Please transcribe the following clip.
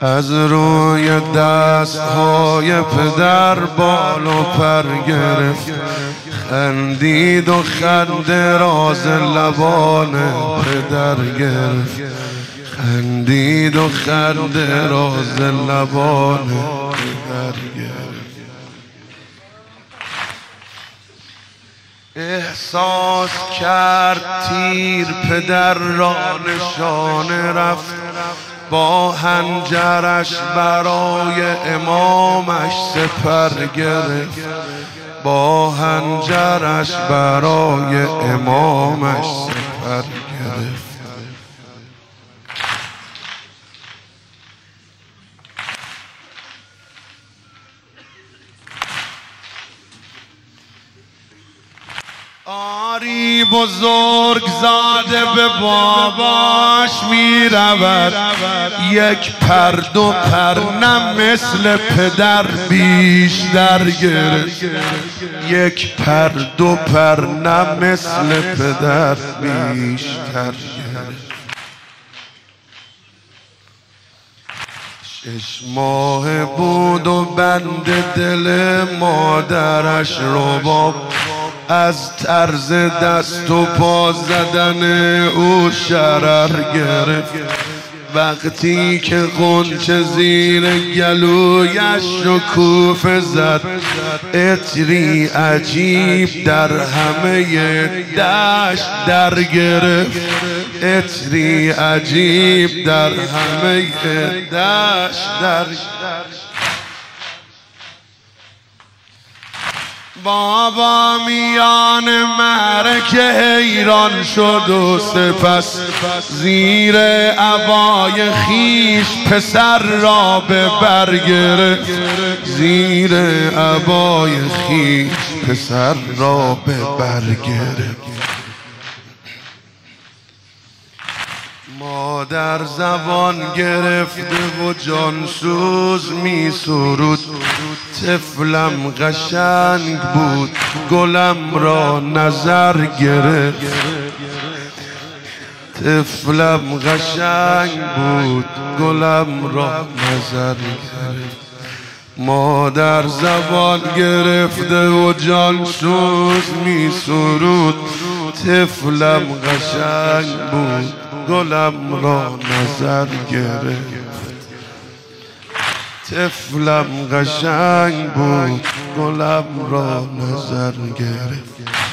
از روی دستهای پدر بال و پر گرفت، خندید و خنده راز لبان پدر گرفت، خندید و خنده راز لبان پدر گرفت. احساس کرد تیر پدر را نشانه رفت، با حنجرش برای امامش سپر گرفت، با حنجرش برای امامش سپر گرفت. آری بزرگ زاده به باباش می رود، یک پر دو پر نه مثل پدر بیشتر گرفت، یک پر دو پر نه مثل پدر بیشتر گرفت. 6 ماه بود و بند دل مادرش رباب، از طرز دست و پا زدن او شرر گرفت. وقتی که غنچه زیر گلویش شکوفه زد، عطری عجیب در همه دشت در گرفت، عطری عجیب در همه دشت در گرفت. بابا میان معرکه حیران شد و سپس زیر عبای خیش پسر را به بر گرفت، زیر عبای خیش پسر را به بر گرفت. مادر زبان گرفته و جانسوز می سرود، طفلم قشنگ بود گلم را نظر گرفت، طفلم قشنگ بود گلم را نظر گرفت. مادر زبان گرفته و جانسوز می سرود، طفلم قشنگ بود گلم را نظر گرفت، طفلم قشنگ بود گلم را نظر گرفت.